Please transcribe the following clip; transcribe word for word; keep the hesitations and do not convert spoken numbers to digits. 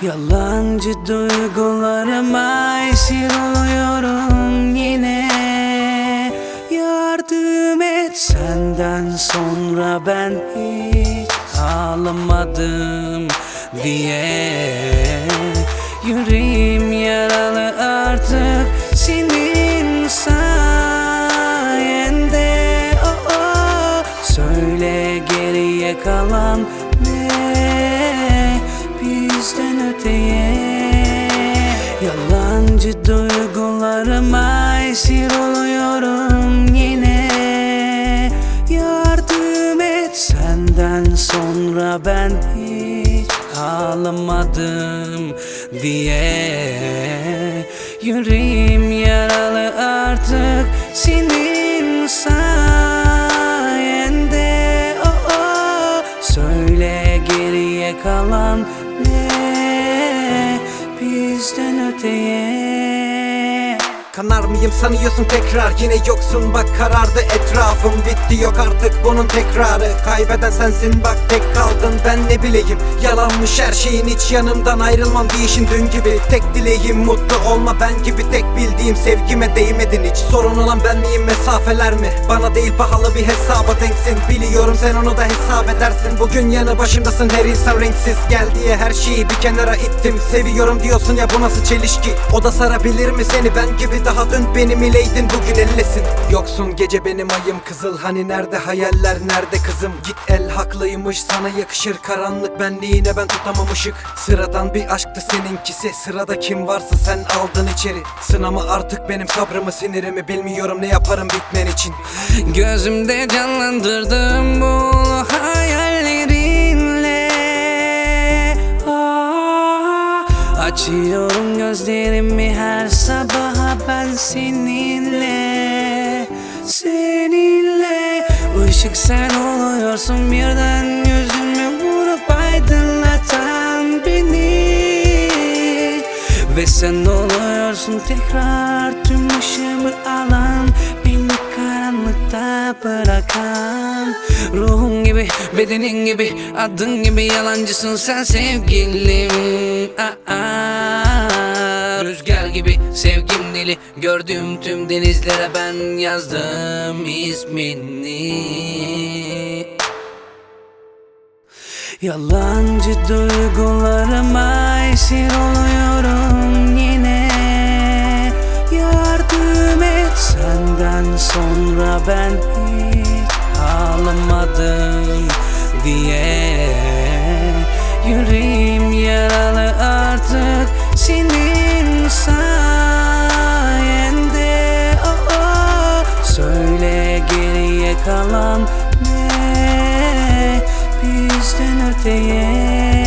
Yalancı duygularıma esir oluyorum yine. Yardım et, senden sonra ben hiç ağlamadım diye. Yüreğim yaralı artık senin sayende. Oh oh. Söyle geriye kalan ne bizden öteye? Yalancı duygularıma esir oluyorum yine. Yardım et, senden sonra ben hiç ağlamadım diye. Yüreğim yaralı artık senin sayende. Oh oh. Söyle geriye kalan ne bizden öteye? Kanar mıyım sanıyorsun tekrar, yine yoksun bak karardı etrafım. Bitti yok artık bunun tekrarı, kaybeden sensin bak tek kaldın. Ben ne bileyim yalanmış her şeyin, hiç yanımdan ayrılmam değişin dün gibi. Tek dileğim mutlu olma ben gibi, tek bildiğim sevgime değmedin hiç. Sorun olan ben miyim, mesafeler mi? Bana değil pahalı bir hesaba denksin. Biliyorum sen onu da hesap edersin. Bugün yanı başımdasın, her insan renksiz. Gel diye her şeyi bir kenara ittim. Seviyorum diyorsun ya, bu nasıl çelişki? O da sarabilir mi seni ben gibi? Daha dün benim ileydin, bugün ellesin. Yoksun gece benim ayım kızıl, hani nerede hayaller, nerede kızım? Git el haklıymış, sana yakışır karanlık benliğine ben tutamam ışık. Sıradan bir aşktı seninkisi, sırada kim varsa sen aldın içeri. Sınama artık benim sabrımı sinirimi, bilmiyorum ne yaparım bitmen için. Gözümde canlandırdım bu hayallerinle. Ah, açıyorum gözlerimi her sabah ben seninle, seninle. Işık sen oluyorsun birden, yüzümü vurup aydınlatan beni. Ve sen oluyorsun tekrar tüm ışığımı alan, beni karanlıkta bırakan. Ruhum gibi, bedenin gibi, adın gibi yalancısın sen sevgilim. Ah, ah. Rüzgar gibi sevgim deli, gördüğüm tüm denizlere ben yazdım ismini. Yalancı duygularıma esir oluyorum yine. Yardım et, senden sonra ben hiç ağlamadım diye. Yüreğim yaralı artık senin sayende. Oh oh. Söyle geriye kalan ne bizden öteye?